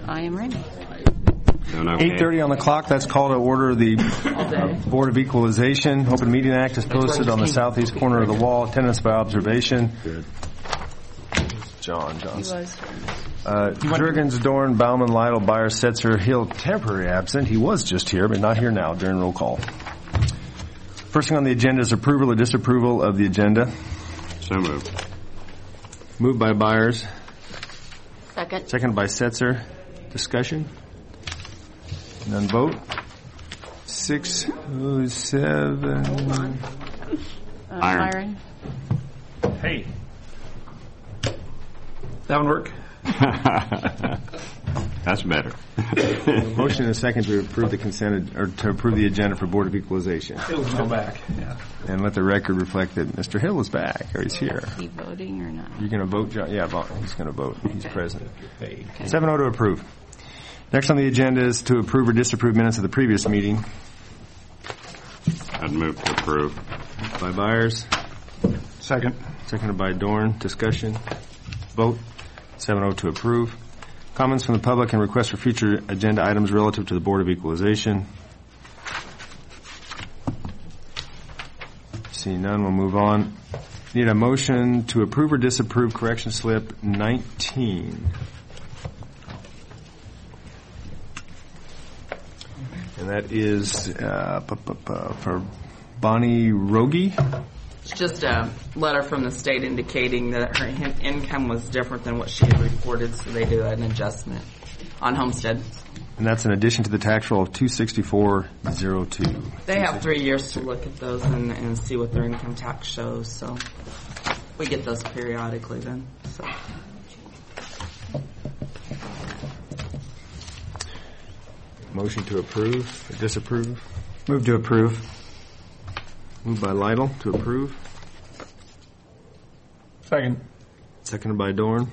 I am ready. Doing okay? 8:30 on the clock. That's call to order. The Board of Equalization Open Meeting Act is posted on the southeast corner of the wall. Attendance by observation. Good. John He Johnson. was. Jurgens, Dorn, Bauman, Lytle, Byer, Setzer, Hill, temporary absent. He was just here, but not here now during roll call. First thing on the agenda is approval or disapproval of the agenda. So moved. Moved by Byers, Second. seconded by Setzer. Discussion? None vote. 6:07. Iron. Byron. Hey. That one work? That's better. Motion and a second to approve the consent or to approve the agenda for Board of Equalization. He'll come back. Yeah. And let the record reflect that Mr. Hill is back, or he's here. Is he voting or not? You're going to vote, John? Yeah, he's going to vote. He's present. 7-0 to approve. Next on the agenda is to approve or disapprove minutes of the previous meeting. I'd move to approve. By Byers, Second. seconded by Dorn. Discussion. Vote. 7-0 to approve. Comments from the public and requests for future agenda items relative to the Board of Equalization. Seeing none, we'll move on. Need a motion to approve or disapprove correction slip 19. And that is for Bonnie Rogie. It's just a letter from the state indicating that her income was different than what she had reported, so they do an adjustment on homestead. And that's in addition to the tax roll of 26402. They have 3 years to look at those and see what their income tax shows, so we get those periodically then. So. Motion to approve or disapprove. Move to approve. Moved by Lytle to approve. Second. Seconded by Dorn.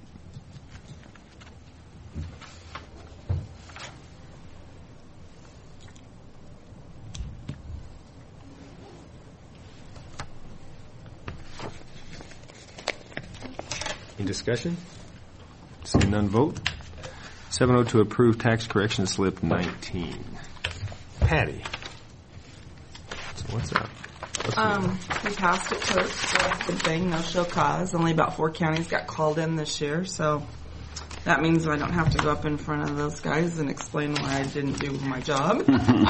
Any discussion? Seeing none, vote. 7-0 to approve tax correction slip 19. Patty. So what's up? We passed it first, so that's a good thing. No show cause. Only about 4 counties got called in this year, so that means I don't have to go up in front of those guys and explain why I didn't do my job.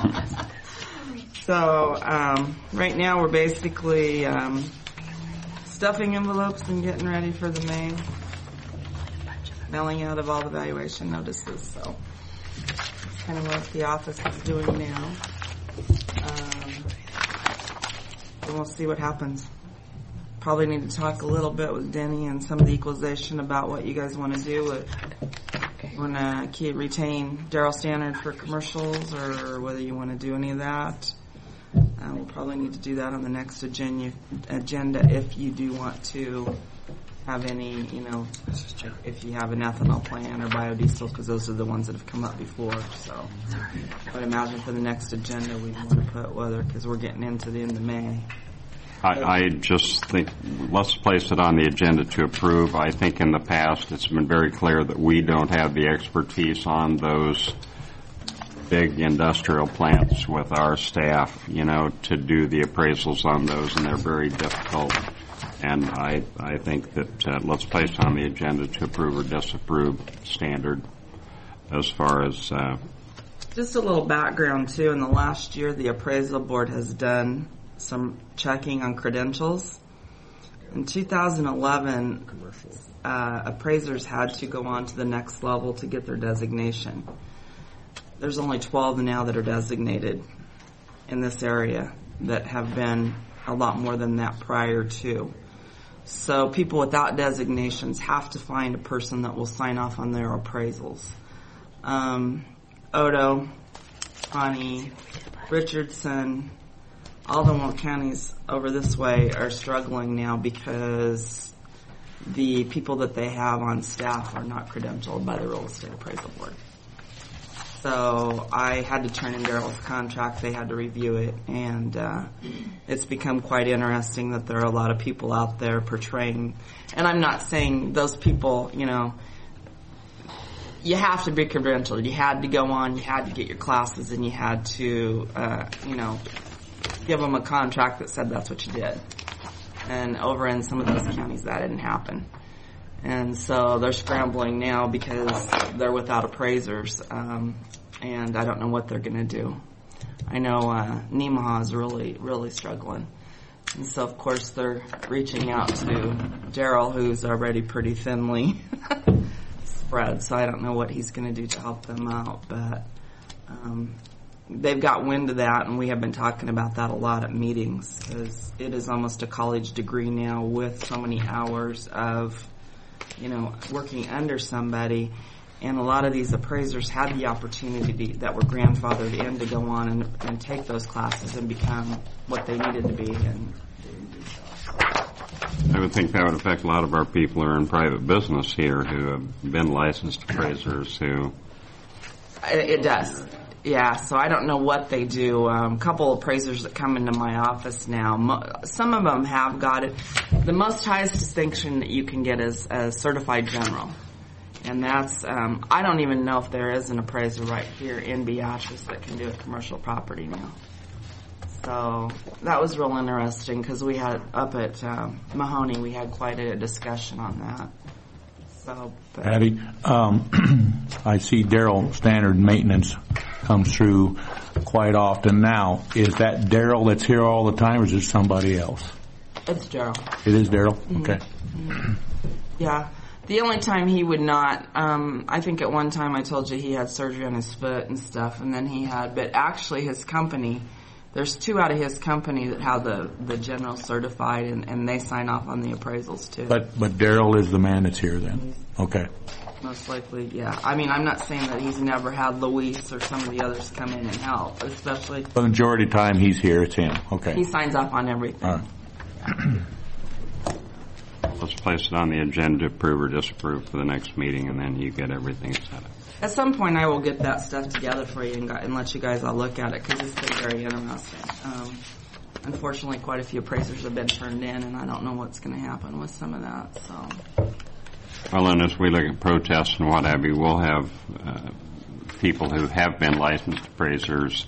So right now we're basically stuffing envelopes and getting ready for the May mailing out of all the valuation notices. So that's kind of what the office is doing now. And we'll see what happens. Probably need to talk a little bit with Denny and some of the equalization about what you guys want to do. You want to retain Darrell Stannard for commercials, or whether you want to do any of that. We'll probably need to do that on the next agenda if you do want to have any, if you have an ethanol plan or biodiesel, because those are the ones that have come up before. So I would imagine for the next agenda we'd want to put weather, because we're getting into the end of May. I just think let's place it on the agenda to approve. I think in the past it's been very clear that we don't have the expertise on those big industrial plants with our staff, to do the appraisals on those, and they're very difficult. And I think that let's place on the agenda to approve or disapprove standard as far as... Just a little background, too. In the last year, the appraisal board has done some checking on credentials. In 2011, appraisers had to go on to the next level to get their designation. There's only 12 now that are designated in this area that have been a lot more than that prior to. So people without designations have to find a person that will sign off on their appraisals. Odo, Pawnee, Richardson, all the Walt counties over this way are struggling now because the people that they have on staff are not credentialed by the Real Estate Appraisal Board. So I had to turn in Darrell's contract. They had to review it, and it's become quite interesting that there are a lot of people out there portraying. And I'm not saying those people, you have to be credentialed. You had to go on, you had to get your classes, and you had to, give them a contract that said that's what you did. And over in some of those counties, that didn't happen. And so they're scrambling now because they're without appraisers, and I don't know what they're going to do. I know Nemaha is really, really struggling. And so, of course, they're reaching out to Daryl, who's already pretty thinly spread. So I don't know what he's going to do to help them out. But they've got wind of that, and we have been talking about that a lot at meetings because it is almost a college degree now with so many hours of working under somebody, and a lot of these appraisers had the opportunity that were grandfathered in to go on and take those classes and become what they needed to be. And I would think that would affect a lot of our people who are in private business here who have been licensed appraisers who... It does. Yeah, so I don't know what they do. A couple of appraisers that come into my office now, some of them have got it. The most highest distinction that you can get is a certified general. And that's, I don't even know if there is an appraiser right here in Beatrice that can do a commercial property now. So that was real interesting because we had, up at Mahoney, we had quite a discussion on that. So, Patty, I see Daryl Standard Maintenance comes through quite often now. Is that Daryl that's here all the time, or is it somebody else? It's Daryl. It is Daryl? Mm-hmm. Okay. Mm-hmm. Yeah. The only time he would not, I think at one time I told you he had surgery on his foot and stuff, and then he had, but actually his company, there's 2 out of his company that have the general certified, and they sign off on the appraisals too. But Daryl is the man that's here then? Okay. Most likely, yeah. I mean, I'm not saying that he's never had Luis or some of the others come in and help, especially... The majority of the time he's here, it's him. Okay. He signs off on everything. All right. Let's place it on the agenda to approve or disapprove for the next meeting, and then you get everything set up. At some point, I will get that stuff together for you and let you guys all look at it, because it's been very interesting. Unfortunately, quite a few appraisers have been turned in, and I don't know what's going to happen with some of that. So, Well, and as we look at protests and what have you, we'll have people who have been licensed appraisers,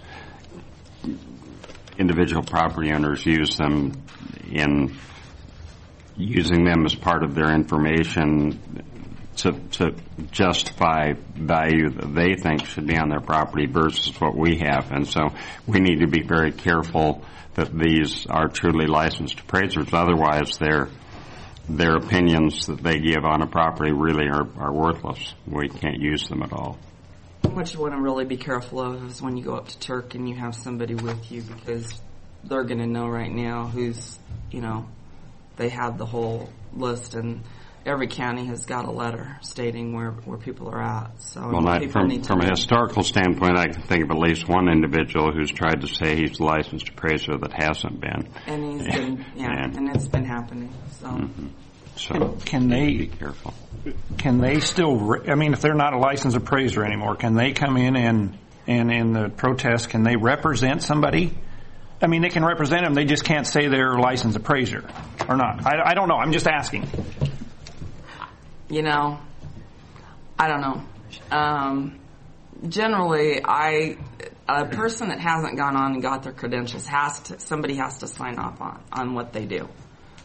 individual property owners use them in using them as part of their information to justify value that they think should be on their property versus what we have. And so we need to be very careful that these are truly licensed appraisers. Otherwise, their opinions that they give on a property really are worthless. We can't use them at all. what you want to really be careful of is when you go up to Turk and you have somebody with you, because they're going to know right now who's, they have the whole list, and every county has got a letter stating where people are at. So from a historical standpoint, I can think of at least one individual who's tried to say he's a licensed appraiser that hasn't been. And he's been, and it's been happening. So, so can they be careful? Can they still? I mean, if they're not a licensed appraiser anymore, can they come in and in the protest? Can they represent somebody? I mean, they can represent them. They just can't say they're a licensed appraiser or not. I don't know. I'm just asking. I don't know. Generally, a person that hasn't gone on and got their credentials somebody has to sign off on what they do.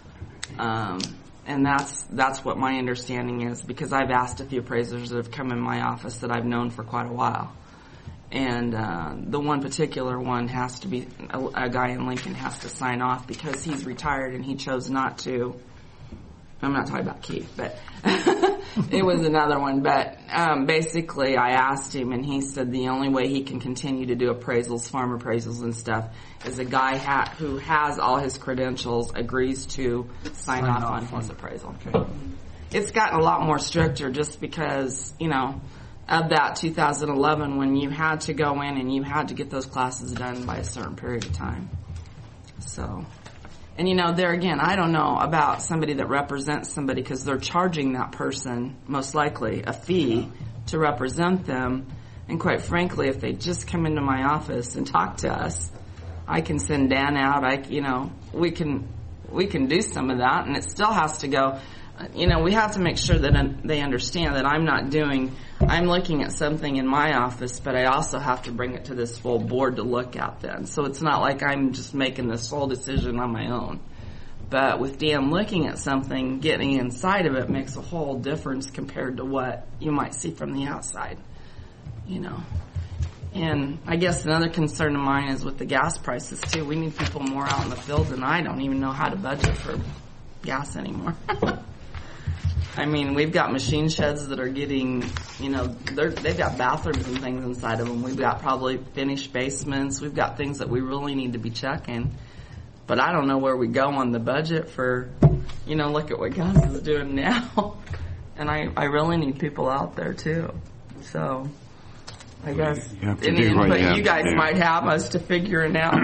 And that's what my understanding is, because I've asked a few appraisers that have come in my office that I've known for quite a while. And the one particular one has to be, a guy in Lincoln has to sign off because he's retired and he chose not to. I'm not talking about Keith, but it was another one. But basically, I asked him, and he said the only way he can continue to do appraisals, farm appraisals and stuff, is a guy who has all his credentials agrees to sign off on his appraisal. Okay. It's gotten a lot more stricter just because, of that 2011 when you had to go in and you had to get those classes done by a certain period of time. So... And, there again, I don't know about somebody that represents somebody because they're charging that person, most likely, a fee to represent them. And quite frankly, if they just come into my office and talk to us, I can send Dan out. We can do some of that, and it still has to go. we have to make sure that they understand that I'm looking at something in my office, but I also have to bring it to this full board to look at then. So it's not like I'm just making this whole decision on my own. But with Dan looking at something, getting inside of it makes a whole difference compared to what you might see from the outside, And I guess another concern of mine is with the gas prices too. We need people more out in the field, and I don't even know how to budget for gas anymore. I mean, we've got machine sheds that are getting, they've got bathrooms and things inside of them. We've got probably finished basements. We've got things that we really need to be checking. But I don't know where we go on the budget for, look at what gas is doing now. And I really need people out there too. So I guess any input you guys might have as to figuring out.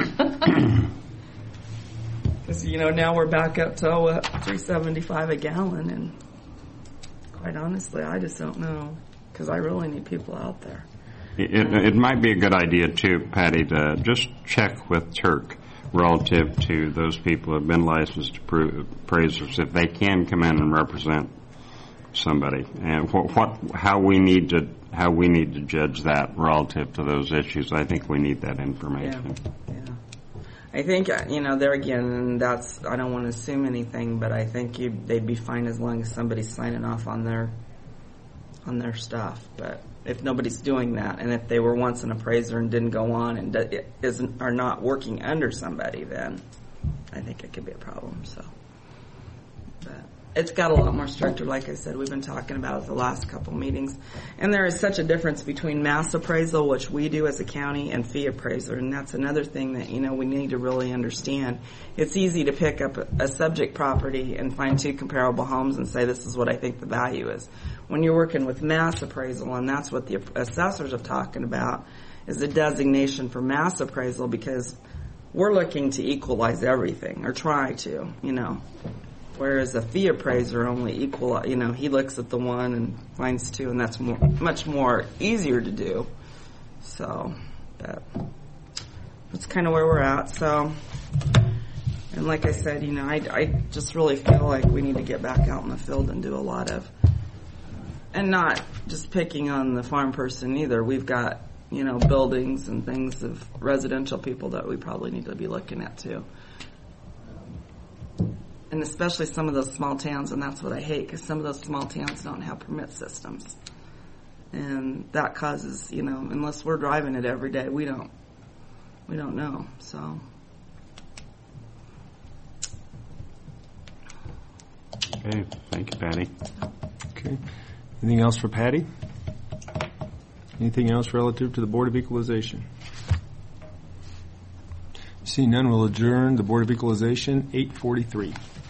Because, now we're back up to, $3.75 a gallon. And quite honestly, I just don't know. Because I really need people out there. It might be a good idea, too, Patty, to just check with Turk relative to those people who have been licensed appraisers, if they can come in and represent somebody, and how we need to judge that relative to those issues. I think we need that information. Yeah. I think there again, and I don't want to assume anything, but I think they'd be fine as long as somebody's signing off on their stuff. But if nobody's doing that, and if they were once an appraiser and didn't go on and are not working under somebody, then I think it could be a problem. So, but it's got a lot more structure. Like I said, we've been talking about it the last couple meetings, and there is such a difference between mass appraisal, which we do as a county, and fee appraiser, and that's another thing that we need to really understand. It's easy to pick up a subject property and find two comparable homes and say this is what I think the value is. When you're working with mass appraisal, and that's what the assessors are talking about, is a designation for mass appraisal, because we're looking to equalize everything, or try to, Whereas a fee appraiser only he looks at the one and finds two, and that's much more easier to do. So, that's kind of where we're at. So, and like I said, I just really feel like we need to get back out in the field and do a lot of, and not just picking on the farm person either. We've got, buildings and things of residential people that we probably need to be looking at too. And especially some of those small towns, and that's what I hate, because some of those small towns don't have permit systems. And that causes, unless we're driving it every day, we don't know. So. Okay, thank you, Patty. Okay. Anything else for Patty? Anything else relative to the Board of Equalization? Seeing none, we'll adjourn the Board of Equalization, 8:43.